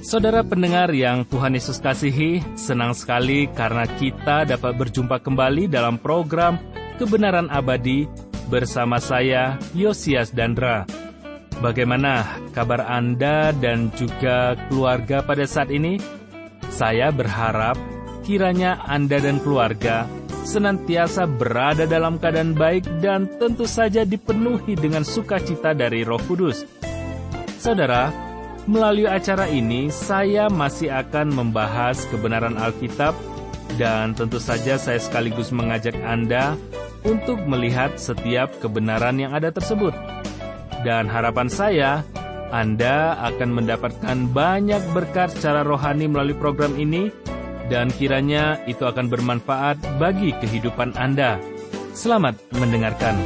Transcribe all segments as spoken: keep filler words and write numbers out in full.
Saudara pendengar yang Tuhan Yesus kasihi, senang sekali karena kita dapat berjumpa kembali dalam program Kebenaran Abadi bersama saya, Yosias Dandra. Bagaimana kabar Anda dan juga keluarga pada saat ini? Saya berharap kiranya Anda dan keluarga senantiasa berada dalam keadaan baik dan tentu saja dipenuhi dengan sukacita dari Roh Kudus. Saudara, melalui acara ini, saya masih akan membahas kebenaran Alkitab dan tentu saja saya sekaligus mengajak Anda untuk melihat setiap kebenaran yang ada tersebut. Dan harapan saya, Anda akan mendapatkan banyak berkat secara rohani melalui program ini dan kiranya itu akan bermanfaat bagi kehidupan Anda. Selamat mendengarkan.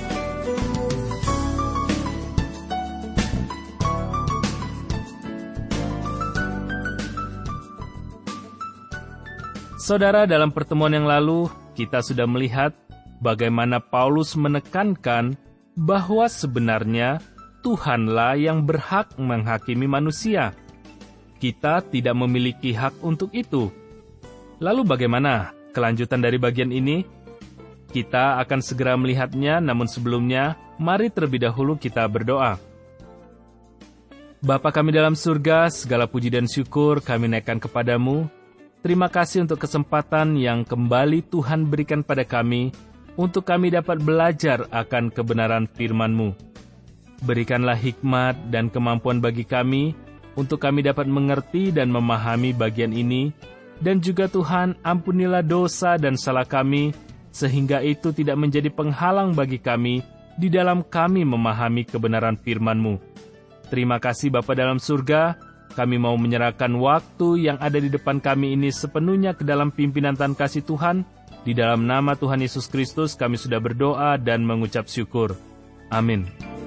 Saudara, dalam pertemuan yang lalu, kita sudah melihat bagaimana Paulus menekankan bahwa sebenarnya Tuhanlah yang berhak menghakimi manusia. Kita tidak memiliki hak untuk itu. Lalu bagaimana kelanjutan dari bagian ini? Kita akan segera melihatnya, namun sebelumnya, mari terlebih dahulu kita berdoa. Bapa kami dalam surga, segala puji dan syukur kami naikkan kepadamu. Terima kasih untuk kesempatan yang kembali Tuhan berikan pada kami, untuk kami dapat belajar akan kebenaran firman-Mu. Berikanlah hikmat dan kemampuan bagi kami, untuk kami dapat mengerti dan memahami bagian ini, dan juga Tuhan, ampunilah dosa dan salah kami, sehingga itu tidak menjadi penghalang bagi kami, di dalam kami memahami kebenaran firman-Mu. Terima kasih Bapa dalam surga. Kami mau menyerahkan waktu yang ada di depan kami ini sepenuhnya ke dalam pimpinan Tuhan kasih Tuhan. Di dalam nama Tuhan Yesus Kristus kami sudah berdoa dan mengucap syukur. Amin.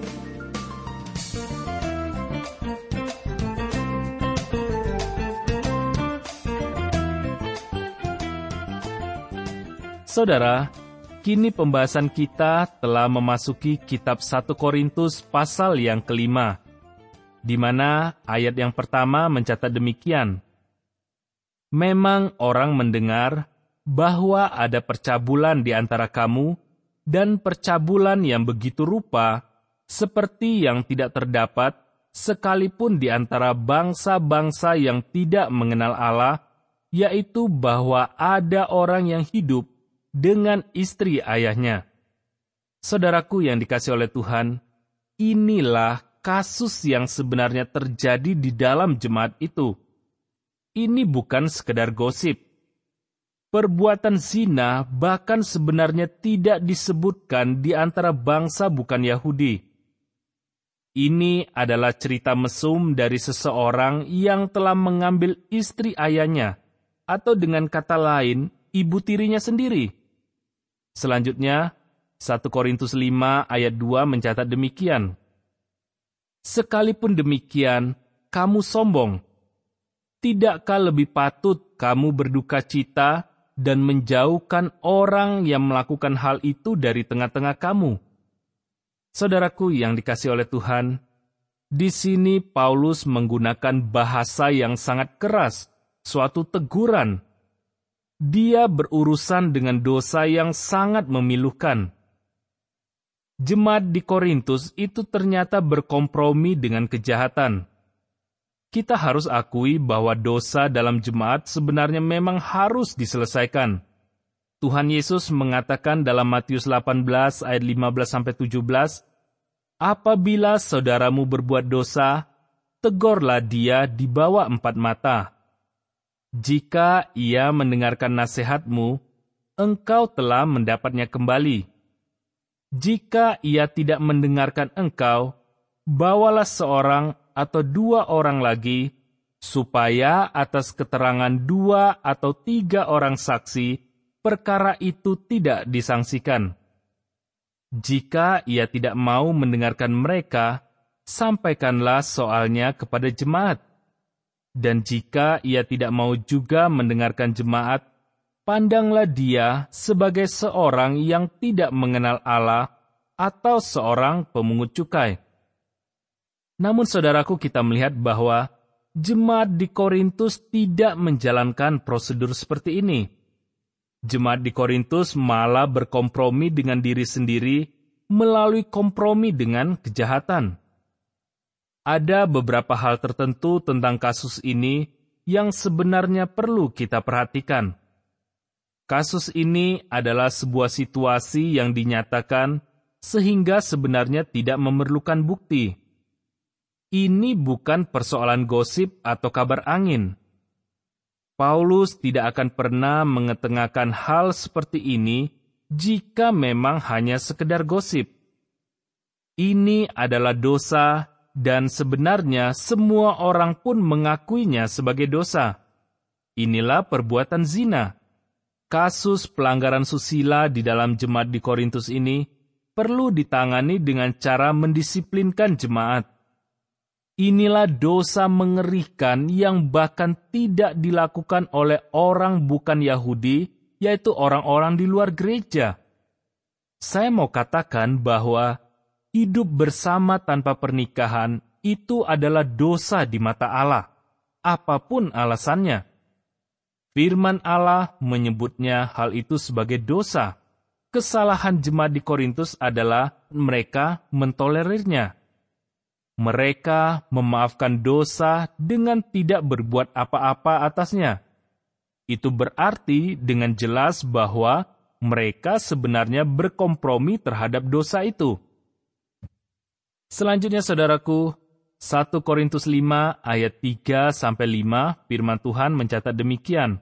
Saudara, kini pembahasan kita telah memasuki kitab satu Korintus pasal yang kelima, di mana ayat yang pertama mencatat demikian. Memang orang mendengar bahwa ada percabulan di antara kamu, dan percabulan yang begitu rupa, seperti yang tidak terdapat, sekalipun di antara bangsa-bangsa yang tidak mengenal Allah, yaitu bahwa ada orang yang hidup dengan istri ayahnya. Saudaraku yang dikasihi oleh Tuhan, inilah kasus yang sebenarnya terjadi di dalam jemaat itu. Ini bukan sekedar gosip. Perbuatan zina bahkan sebenarnya tidak disebutkan di antara bangsa bukan Yahudi. Ini adalah cerita mesum dari seseorang yang telah mengambil istri ayahnya, atau dengan kata lain, ibu tirinya sendiri. Selanjutnya, satu Korintus lima ayat dua mencatat demikian. Sekalipun demikian, kamu sombong. Tidakkah lebih patut kamu berduka cita dan menjauhkan orang yang melakukan hal itu dari tengah-tengah kamu? Saudaraku yang dikasihi oleh Tuhan, di sini Paulus menggunakan bahasa yang sangat keras, suatu teguran. Dia berurusan dengan dosa yang sangat memilukan. Jemaat di Korintus itu ternyata berkompromi dengan kejahatan. Kita harus akui bahwa dosa dalam jemaat sebenarnya memang harus diselesaikan. Tuhan Yesus mengatakan dalam Matius delapan belas ayat lima belas sampai tujuh belas, apabila saudaramu berbuat dosa, tegurlah dia di bawah empat mata. Jika ia mendengarkan nasihatmu, engkau telah mendapatnya kembali. Jika ia tidak mendengarkan engkau, bawalah seorang atau dua orang lagi, supaya atas keterangan dua atau tiga orang saksi, perkara itu tidak disangsikan. Jika ia tidak mau mendengarkan mereka, sampaikanlah soalnya kepada jemaat. Dan jika ia tidak mau juga mendengarkan jemaat, pandanglah dia sebagai seorang yang tidak mengenal Allah atau seorang pemungut cukai. Namun saudaraku, kita melihat bahwa jemaat di Korintus tidak menjalankan prosedur seperti ini. Jemaat di Korintus malah berkompromi dengan diri sendiri melalui kompromi dengan kejahatan. Ada beberapa hal tertentu tentang kasus ini yang sebenarnya perlu kita perhatikan. Kasus ini adalah sebuah situasi yang dinyatakan sehingga sebenarnya tidak memerlukan bukti. Ini bukan persoalan gosip atau kabar angin. Paulus tidak akan pernah mengetengahkan hal seperti ini jika memang hanya sekedar gosip. Ini adalah dosa dan sebenarnya semua orang pun mengakuinya sebagai dosa. Inilah perbuatan zina. Kasus pelanggaran susila di dalam jemaat di Korintus ini perlu ditangani dengan cara mendisiplinkan jemaat. Inilah dosa mengerikan yang bahkan tidak dilakukan oleh orang bukan Yahudi, yaitu orang-orang di luar gereja. Saya mau katakan bahwa hidup bersama tanpa pernikahan itu adalah dosa di mata Allah, apapun alasannya. Firman Allah menyebutnya hal itu sebagai dosa. Kesalahan jemaat di Korintus adalah mereka mentolerirnya. Mereka memaafkan dosa dengan tidak berbuat apa-apa atasnya. Itu berarti dengan jelas bahwa mereka sebenarnya berkompromi terhadap dosa itu. Selanjutnya saudaraku, satu Korintus lima ayat tiga sampai lima firman Tuhan mencatat demikian.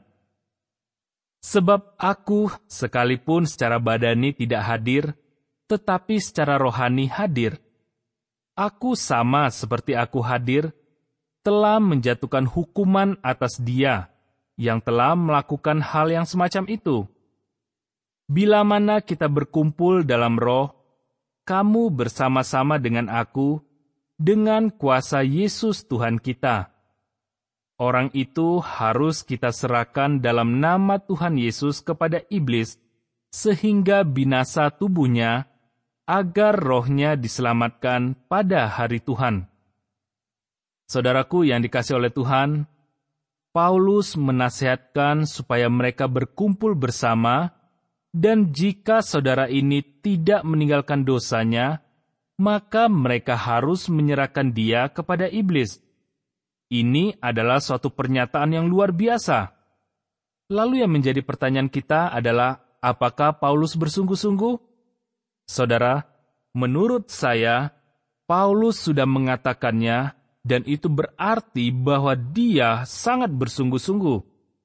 Sebab aku sekalipun secara badani tidak hadir, tetapi secara rohani hadir. Aku sama seperti aku hadir, telah menjatuhkan hukuman atas dia yang telah melakukan hal yang semacam itu. Bila mana kita berkumpul dalam roh, kamu bersama-sama dengan aku, dengan kuasa Yesus Tuhan kita. Orang itu harus kita serahkan dalam nama Tuhan Yesus kepada iblis, sehingga binasa tubuhnya, agar rohnya diselamatkan pada hari Tuhan. Saudaraku yang dikasihi oleh Tuhan, Paulus menasihatkan supaya mereka berkumpul bersama, dan jika saudara ini tidak meninggalkan dosanya, maka mereka harus menyerahkan dia kepada iblis. Ini adalah suatu pernyataan yang luar biasa. Lalu yang menjadi pertanyaan kita adalah, apakah Paulus bersungguh-sungguh? Saudara, menurut saya, Paulus sudah mengatakannya, dan itu berarti bahwa dia sangat bersungguh-sungguh.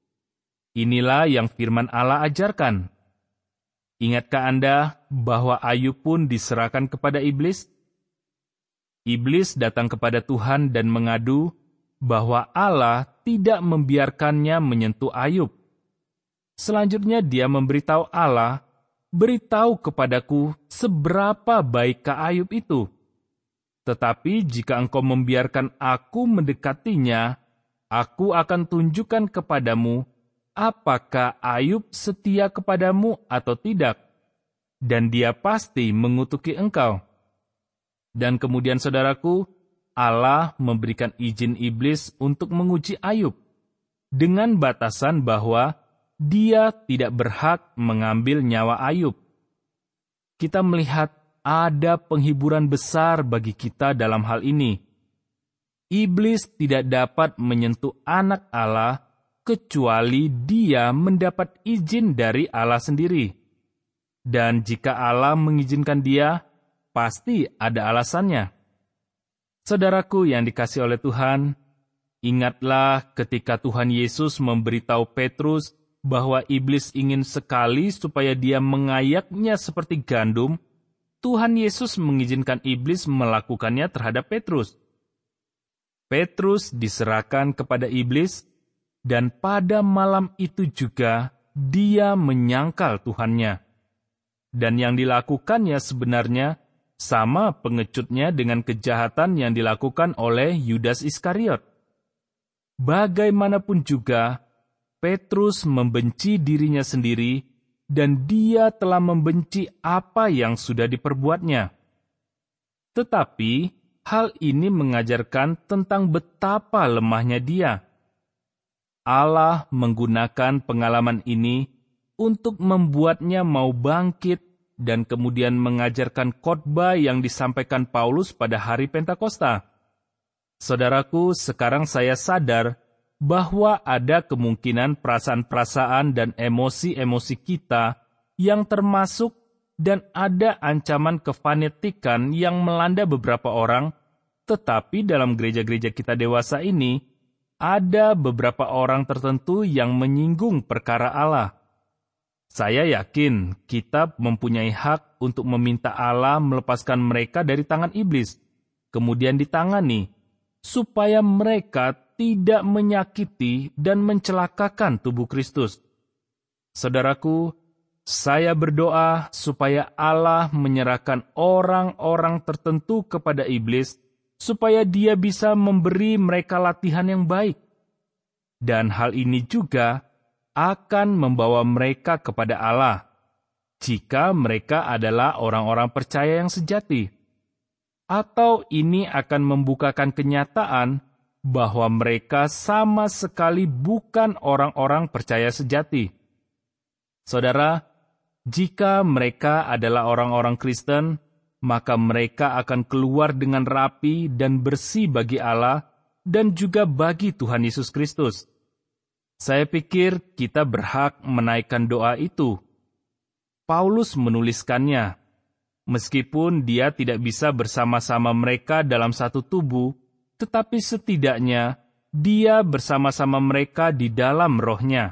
Inilah yang firman Allah ajarkan. Ingatkah Anda bahwa Ayub pun diserahkan kepada iblis? Iblis datang kepada Tuhan dan mengadu bahwa Allah tidak membiarkannya menyentuh Ayub. Selanjutnya dia memberitahu Allah, beritahu kepadaku seberapa baikkah Ayub itu. Tetapi jika engkau membiarkan aku mendekatinya, aku akan tunjukkan kepadamu apakah Ayub setia kepadamu atau tidak, dan dia pasti mengutuki engkau. Dan kemudian saudaraku, Allah memberikan izin iblis untuk menguji Ayub, dengan batasan bahwa dia tidak berhak mengambil nyawa Ayub. Kita melihat ada penghiburan besar bagi kita dalam hal ini. Iblis tidak dapat menyentuh anak Allah kecuali dia mendapat izin dari Allah sendiri. Dan jika Allah mengizinkan dia, pasti ada alasannya. Saudaraku yang dikasihi oleh Tuhan, ingatlah ketika Tuhan Yesus memberitahu Petrus bahwa iblis ingin sekali supaya dia mengayaknya seperti gandum, Tuhan Yesus mengizinkan iblis melakukannya terhadap Petrus. Petrus diserahkan kepada iblis, dan pada malam itu juga dia menyangkal Tuhannya. Dan yang dilakukannya sebenarnya sama pengecutnya dengan kejahatan yang dilakukan oleh Yudas Iskariot. Bagaimanapun juga, Petrus membenci dirinya sendiri, dan dia telah membenci apa yang sudah diperbuatnya. Tetapi, hal ini mengajarkan tentang betapa lemahnya dia. Allah menggunakan pengalaman ini untuk membuatnya mau bangkit dan kemudian mengajarkan khotbah yang disampaikan Paulus pada hari Pentakosta. Saudaraku, sekarang saya sadar bahwa ada kemungkinan perasaan-perasaan dan emosi-emosi kita yang termasuk dan ada ancaman kefanatikan yang melanda beberapa orang, tetapi dalam gereja-gereja kita dewasa ini, ada beberapa orang tertentu yang menyinggung perkara Allah. Saya yakin kita mempunyai hak untuk meminta Allah melepaskan mereka dari tangan iblis, kemudian ditangani, supaya mereka tidak menyakiti dan mencelakakan tubuh Kristus. Saudaraku, saya berdoa supaya Allah menyerahkan orang-orang tertentu kepada iblis, supaya dia bisa memberi mereka latihan yang baik. Dan hal ini juga akan membawa mereka kepada Allah, jika mereka adalah orang-orang percaya yang sejati. Atau ini akan membukakan kenyataan bahwa mereka sama sekali bukan orang-orang percaya sejati. Saudara, jika mereka adalah orang-orang Kristen, maka mereka akan keluar dengan rapi dan bersih bagi Allah dan juga bagi Tuhan Yesus Kristus. Saya pikir kita berhak menaikkan doa itu. Paulus menuliskannya, meskipun dia tidak bisa bersama-sama mereka dalam satu tubuh, tetapi setidaknya dia bersama-sama mereka di dalam rohnya.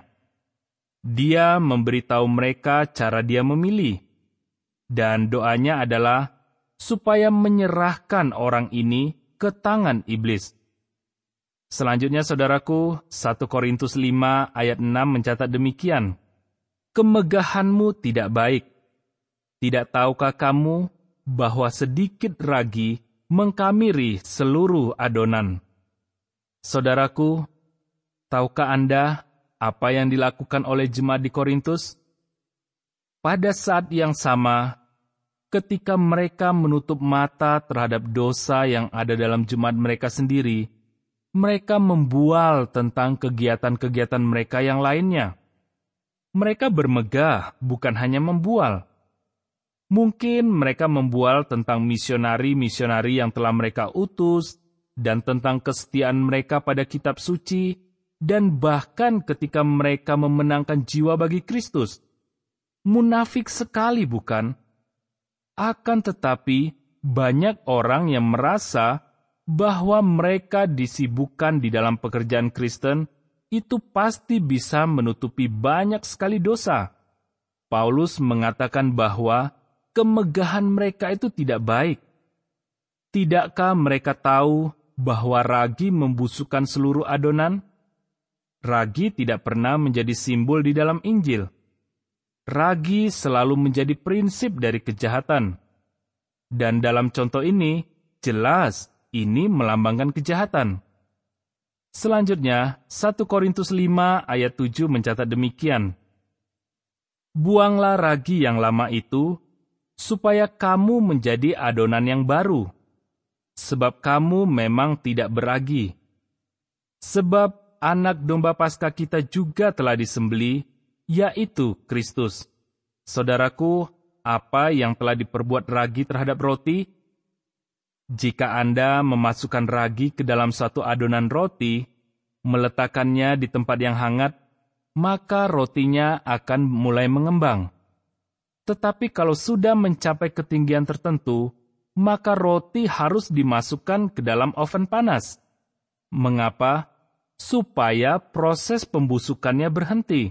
Dia memberitahu mereka cara dia memilih, dan doanya adalah supaya menyerahkan orang ini ke tangan iblis. Selanjutnya, saudaraku, satu Korintus lima ayat enam mencatat demikian, kemegahanmu tidak baik. Tidak tahukah kamu bahwa sedikit ragi mengkamiri seluruh adonan? Saudaraku, tahukah Anda apa yang dilakukan oleh jemaat di Korintus? Pada saat yang sama, ketika mereka menutup mata terhadap dosa yang ada dalam jemaat mereka sendiri, mereka membual tentang kegiatan-kegiatan mereka yang lainnya. Mereka bermegah, bukan hanya membual. Mungkin mereka membual tentang misionari-misionari yang telah mereka utus, dan tentang kesetiaan mereka pada kitab suci, dan bahkan ketika mereka memenangkan jiwa bagi Kristus. Munafik sekali, bukan? Akan tetapi, banyak orang yang merasa bahwa mereka disibukkan di dalam pekerjaan Kristen, itu pasti bisa menutupi banyak sekali dosa. Paulus mengatakan bahwa kemegahan mereka itu tidak baik. Tidakkah mereka tahu bahwa ragi membusukkan seluruh adonan? Ragi tidak pernah menjadi simbol di dalam Injil. Ragi selalu menjadi prinsip dari kejahatan. Dan dalam contoh ini, jelas ini melambangkan kejahatan. Selanjutnya, satu Korintus lima ayat tujuh mencatat demikian, buanglah ragi yang lama itu, supaya kamu menjadi adonan yang baru, sebab kamu memang tidak beragi. Sebab anak domba Paskah kita juga telah disembelih, yaitu Kristus. Saudaraku, apa yang telah diperbuat ragi terhadap roti? Jika Anda memasukkan ragi ke dalam satu adonan roti, meletakkannya di tempat yang hangat, maka rotinya akan mulai mengembang. Tetapi kalau sudah mencapai ketinggian tertentu, maka roti harus dimasukkan ke dalam oven panas. Mengapa? Supaya proses pembusukannya berhenti.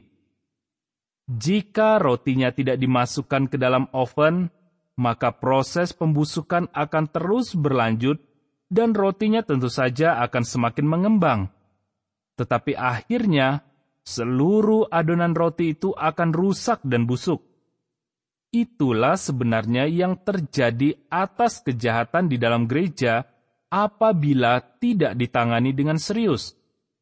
Jika rotinya tidak dimasukkan ke dalam oven, maka proses pembusukan akan terus berlanjut dan rotinya tentu saja akan semakin mengembang. Tetapi akhirnya, seluruh adonan roti itu akan rusak dan busuk. Itulah sebenarnya yang terjadi atas kejahatan di dalam gereja apabila tidak ditangani dengan serius.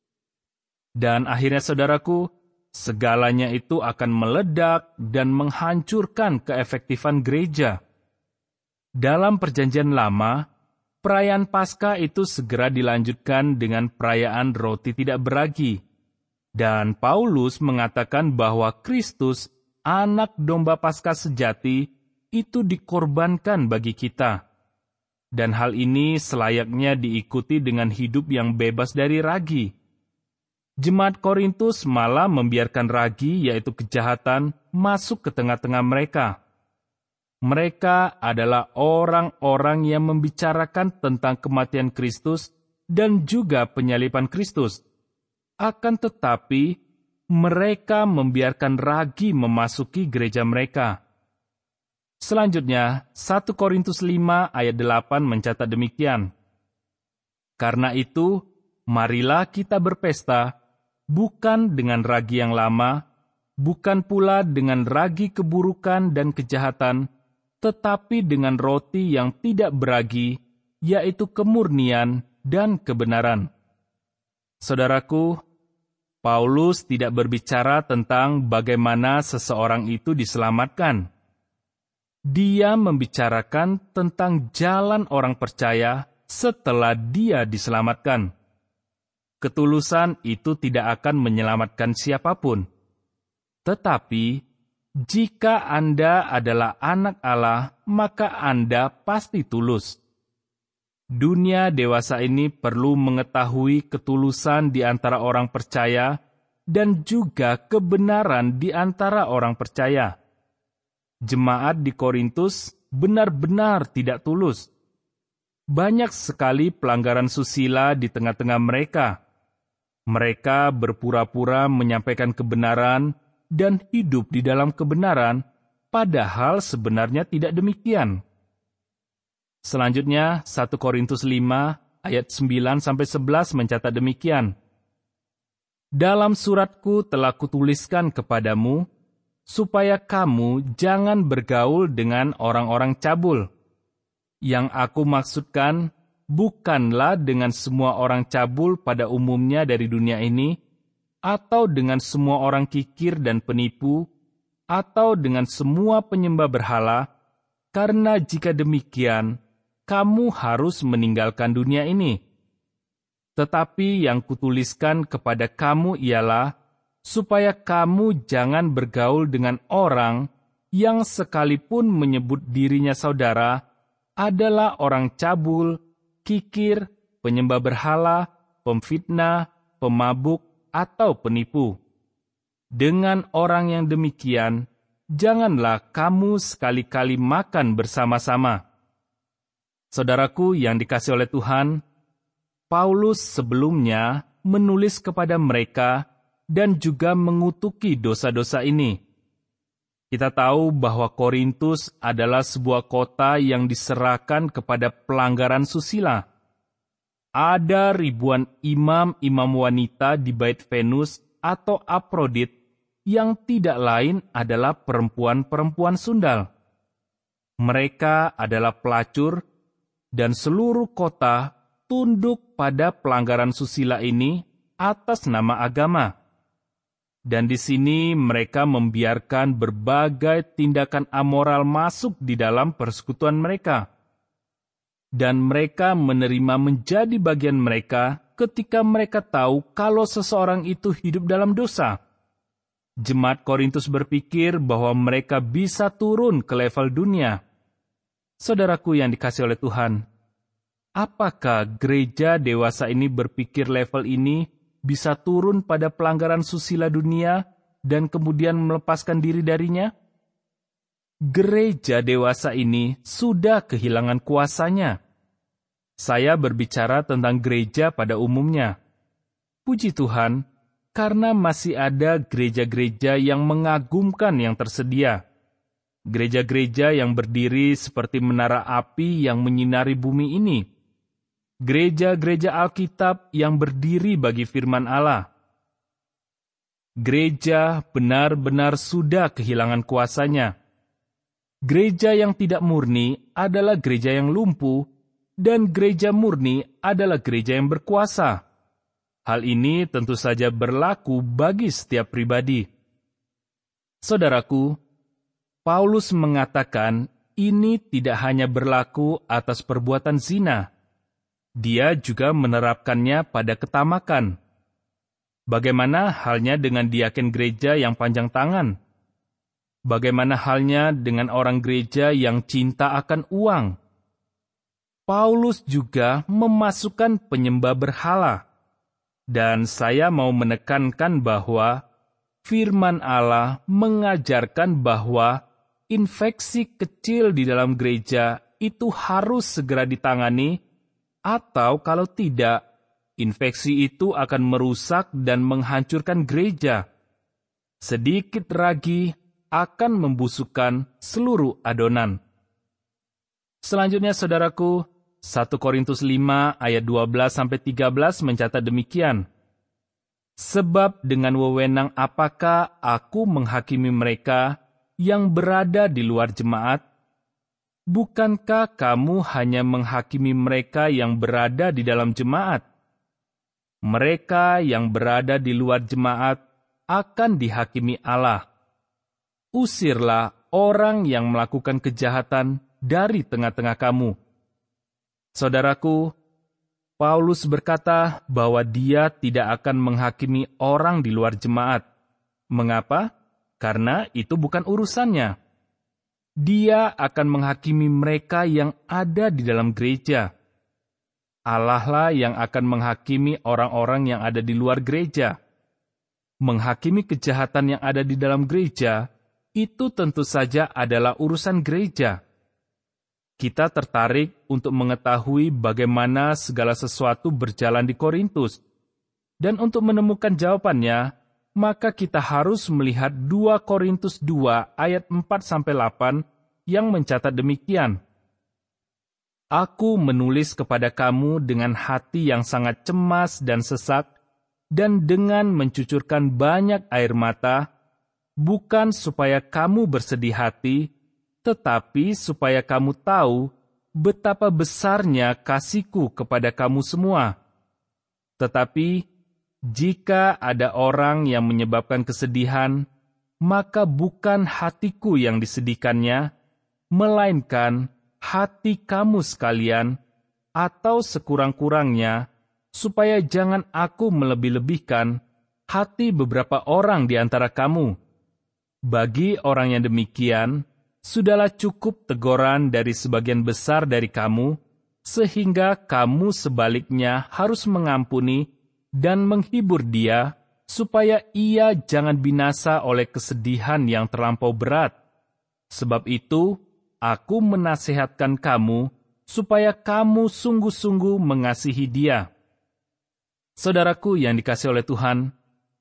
Dan akhirnya, saudaraku, segalanya itu akan meledak dan menghancurkan keefektifan gereja. Dalam Perjanjian Lama, perayaan Paskah itu segera dilanjutkan dengan perayaan roti tidak beragi. Dan Paulus mengatakan bahwa Kristus, anak domba Paskah sejati, itu dikorbankan bagi kita. Dan hal ini selayaknya diikuti dengan hidup yang bebas dari ragi. Jemaat Korintus malah membiarkan ragi, yaitu kejahatan, masuk ke tengah-tengah mereka. Mereka adalah orang-orang yang membicarakan tentang kematian Kristus dan juga penyaliban Kristus. Akan tetapi, mereka membiarkan ragi memasuki gereja mereka. Selanjutnya, satu Korintus lima ayat delapan mencatat demikian. Karena itu, marilah kita berpesta, bukan dengan ragi yang lama, bukan pula dengan ragi keburukan dan kejahatan, tetapi dengan roti yang tidak beragi, yaitu kemurnian dan kebenaran. Saudaraku, Paulus tidak berbicara tentang bagaimana seseorang itu diselamatkan. Dia membicarakan tentang jalan orang percaya setelah dia diselamatkan. Ketulusan itu tidak akan menyelamatkan siapapun. Tetapi, jika Anda adalah anak Allah, maka Anda pasti tulus. Dunia dewasa ini perlu mengetahui ketulusan di antara orang percaya dan juga kebenaran di antara orang percaya. Jemaat di Korintus benar-benar tidak tulus. Banyak sekali pelanggaran susila di tengah-tengah mereka. Mereka berpura-pura menyampaikan kebenaran dan hidup di dalam kebenaran, padahal sebenarnya tidak demikian. Selanjutnya, satu Korintus lima ayat sembilan sampai sebelas mencatat demikian. Dalam suratku telah kutuliskan kepadamu, supaya kamu jangan bergaul dengan orang-orang cabul. Yang aku maksudkan, bukanlah dengan semua orang cabul pada umumnya dari dunia ini, atau dengan semua orang kikir dan penipu, atau dengan semua penyembah berhala, karena jika demikian, kamu harus meninggalkan dunia ini. Tetapi yang kutuliskan kepada kamu ialah, supaya kamu jangan bergaul dengan orang yang sekalipun menyebut dirinya saudara, adalah orang cabul, kikir, penyembah berhala, pemfitnah, pemabuk, atau penipu. Dengan orang yang demikian, janganlah kamu sekali-kali makan bersama-sama. Saudaraku yang dikasihi oleh Tuhan, Paulus sebelumnya menulis kepada mereka dan juga mengutuki dosa-dosa ini. Kita tahu bahwa Korintus adalah sebuah kota yang diserahkan kepada pelanggaran susila. Ada ribuan imam-imam wanita di Bait Venus atau Afrodit yang tidak lain adalah perempuan-perempuan sundal. Mereka adalah pelacur, dan seluruh kota tunduk pada pelanggaran susila ini atas nama agama. Dan di sini mereka membiarkan berbagai tindakan amoral masuk di dalam persekutuan mereka. Dan mereka menerima menjadi bagian mereka ketika mereka tahu kalau seseorang itu hidup dalam dosa. Jemaat Korintus berpikir bahwa mereka bisa turun ke level dunia. Saudaraku yang dikasihi oleh Tuhan, apakah gereja dewasa ini berpikir level ini bisa turun pada pelanggaran susila dunia dan kemudian melepaskan diri darinya? Gereja dewasa ini sudah kehilangan kuasanya. Saya berbicara tentang gereja pada umumnya. Puji Tuhan, karena masih ada gereja-gereja yang mengagumkan yang tersedia. Gereja-gereja yang berdiri seperti menara api yang menyinari bumi ini. Gereja-gereja Alkitab yang berdiri bagi firman Allah. Gereja benar-benar sudah kehilangan kuasanya. Gereja yang tidak murni adalah gereja yang lumpuh, dan gereja murni adalah gereja yang berkuasa. Hal ini tentu saja berlaku bagi setiap pribadi. Saudaraku, Paulus mengatakan ini tidak hanya berlaku atas perbuatan zina, dia juga menerapkannya pada ketamakan. Bagaimana halnya dengan diaken gereja yang panjang tangan? Bagaimana halnya dengan orang gereja yang cinta akan uang? Paulus juga memasukkan penyembah berhala. Dan saya mau menekankan bahwa firman Allah mengajarkan bahwa infeksi kecil di dalam gereja itu harus segera ditangani, atau kalau tidak, infeksi itu akan merusak dan menghancurkan gereja. Sedikit ragi akan membusukkan seluruh adonan. Selanjutnya, saudaraku, satu Korintus lima ayat dua belas sampai tiga belas mencatat demikian. Sebab dengan wewenang apakah aku menghakimi mereka yang berada di luar jemaat? Bukankah kamu hanya menghakimi mereka yang berada di dalam jemaat? Mereka yang berada di luar jemaat akan dihakimi Allah. Usirlah orang yang melakukan kejahatan dari tengah-tengah kamu. Saudaraku, Paulus berkata bahwa dia tidak akan menghakimi orang di luar jemaat. Mengapa? Karena itu bukan urusannya. Dia akan menghakimi mereka yang ada di dalam gereja. Allah lah yang akan menghakimi orang-orang yang ada di luar gereja. Menghakimi kejahatan yang ada di dalam gereja, itu tentu saja adalah urusan gereja. Kita tertarik untuk mengetahui bagaimana segala sesuatu berjalan di Korintus. Dan untuk menemukan jawabannya, maka kita harus melihat dua Korintus dua ayat empat sampai delapan yang mencatat demikian. Aku menulis kepada kamu dengan hati yang sangat cemas dan sesak, dan dengan mencucurkan banyak air mata, bukan supaya kamu bersedih hati, tetapi supaya kamu tahu betapa besarnya kasihku kepada kamu semua. Tetapi jika ada orang yang menyebabkan kesedihan, maka bukan hatiku yang disedihkannya, melainkan hati kamu sekalian, atau sekurang-kurangnya, supaya jangan aku melebih-lebihkan hati beberapa orang di antara kamu. Bagi orang yang demikian, sudahlah cukup teguran dari sebagian besar dari kamu, sehingga kamu sebaliknya harus mengampuni dan menghibur dia, supaya ia jangan binasa oleh kesedihan yang terlampau berat. Sebab itu, aku menasihatkan kamu, supaya kamu sungguh-sungguh mengasihi dia. Saudaraku yang dikasihi oleh Tuhan,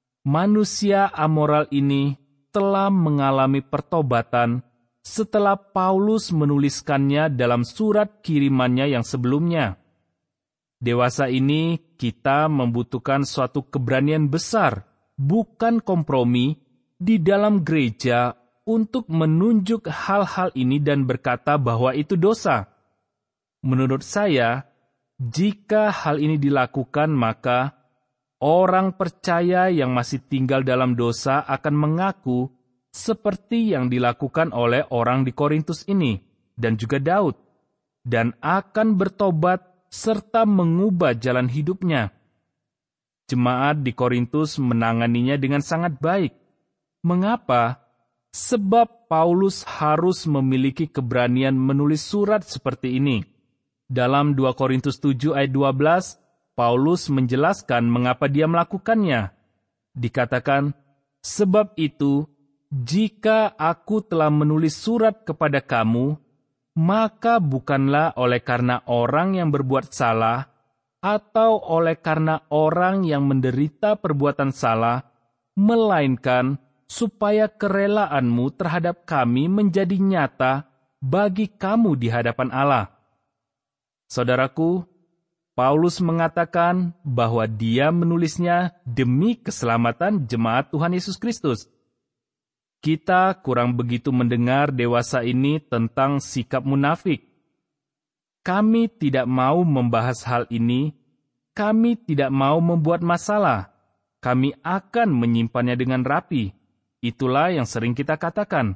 manusia amoral ini telah mengalami pertobatan setelah Paulus menuliskannya dalam surat kirimannya yang sebelumnya. Dewasa ini kita membutuhkan suatu keberanian besar, bukan kompromi, di dalam gereja untuk menunjuk hal-hal ini dan berkata bahwa itu dosa. Menurut saya, jika hal ini dilakukan, maka orang percaya yang masih tinggal dalam dosa akan mengaku seperti yang dilakukan oleh orang di Korintus ini, dan juga Daud, dan akan bertobat serta mengubah jalan hidupnya. Jemaat di Korintus menanganinya dengan sangat baik. Mengapa? Sebab Paulus harus memiliki keberanian menulis surat seperti ini. Dalam dua Korintus tujuh ayat dua belas, Paulus menjelaskan mengapa dia melakukannya. Dikatakan, sebab itu, jika aku telah menulis surat kepada kamu, maka bukanlah oleh karena orang yang berbuat salah, atau oleh karena orang yang menderita perbuatan salah, melainkan supaya kerelaanmu terhadap kami menjadi nyata bagi kamu di hadapan Allah. Saudaraku, Paulus mengatakan bahwa dia menulisnya demi keselamatan jemaat Tuhan Yesus Kristus. Kita kurang begitu mendengar dewasa ini tentang sikap munafik. Kami tidak mau membahas hal ini, kami tidak mau membuat masalah, kami akan menyimpannya dengan rapi. Itulah yang sering kita katakan.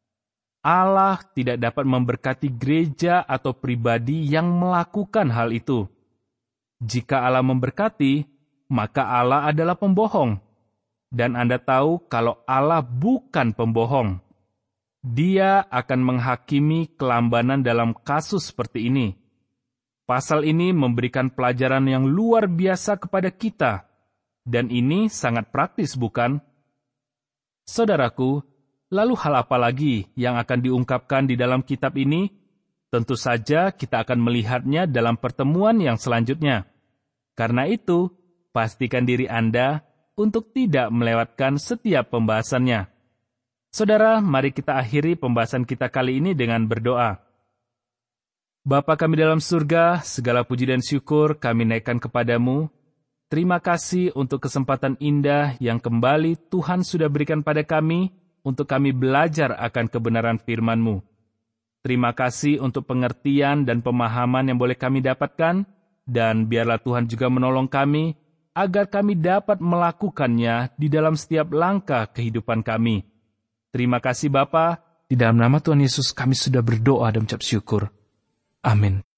Allah tidak dapat memberkati gereja atau pribadi yang melakukan hal itu. Jika Allah memberkati, maka Allah adalah pembohong. Dan Anda tahu kalau Allah bukan pembohong. Dia akan menghakimi kelambanan dalam kasus seperti ini. Pasal ini memberikan pelajaran yang luar biasa kepada kita. Dan ini sangat praktis, bukan? Saudaraku, lalu hal apa lagi yang akan diungkapkan di dalam kitab ini? Tentu saja kita akan melihatnya dalam pertemuan yang selanjutnya. Karena itu, pastikan diri Anda untuk tidak melewatkan setiap pembahasannya. Saudara, mari kita akhiri pembahasan kita kali ini dengan berdoa. Bapa kami dalam surga, segala puji dan syukur kami naikkan kepadamu. Terima kasih untuk kesempatan indah yang kembali Tuhan sudah berikan pada kami untuk kami belajar akan kebenaran firman-Mu. Terima kasih untuk pengertian dan pemahaman yang boleh kami dapatkan, dan biarlah Tuhan juga menolong kami agar kami dapat melakukannya di dalam setiap langkah kehidupan kami. Terima kasih Bapa, di dalam nama Tuhan Yesus kami sudah berdoa dan mengucap syukur. Amin.